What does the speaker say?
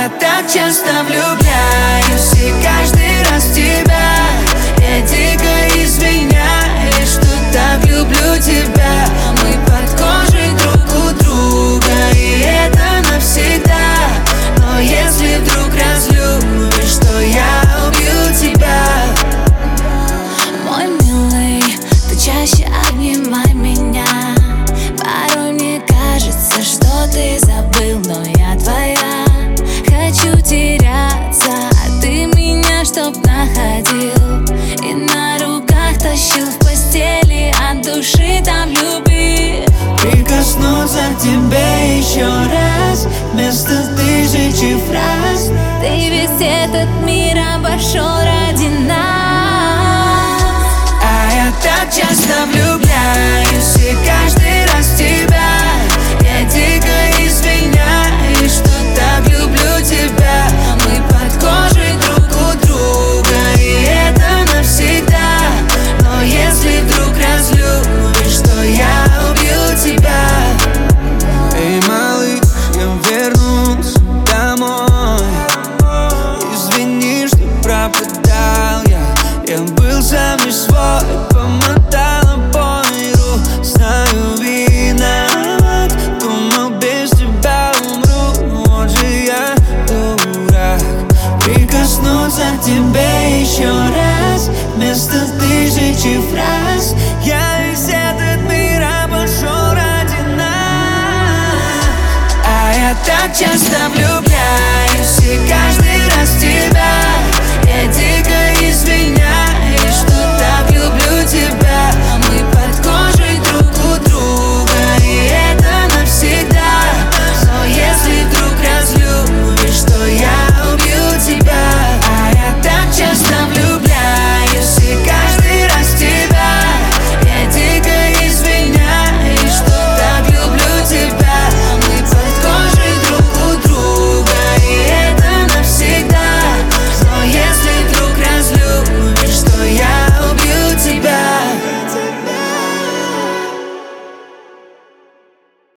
я так часто влюбляюсь, и каждый раз в тебя я дико извиняюсь, что так люблю тебя. Мы под кожей друг у друга, и это навсегда. Но если вдруг разлюбишь, то я убью тебя. Мой милый, ты чаще обнимай меня. Порой мне кажется, что ты забыл, но я твоя. Хочу теряться, а ты меня чтоб находил и на руках тащил в постели, от души там люби. Прикоснуться к тебе еще раз вместо тысячи фраз. Ты весь этот мир обошел ради нас. А я так часто влюбляюсь, и каждый раз в тебя я дико извиняюсь, что так люблю тебя. Мы под кожей друг у друга, и это навсегда. Но если вдруг разлюбишь, то я убью тебя. Эй, малыш, я вернулся домой. Извини, что пропадал я был сам не свой. Помотал обойру, знаю, виноват. Думал, без тебя умру, вот же я дурак. Прикоснуться к тебе еще раз вместо тысячи фраз. Я весь этот мир обошел ради нас. А я так часто влюбляюсь, и каждый раз в тебя я дико извиняюсь.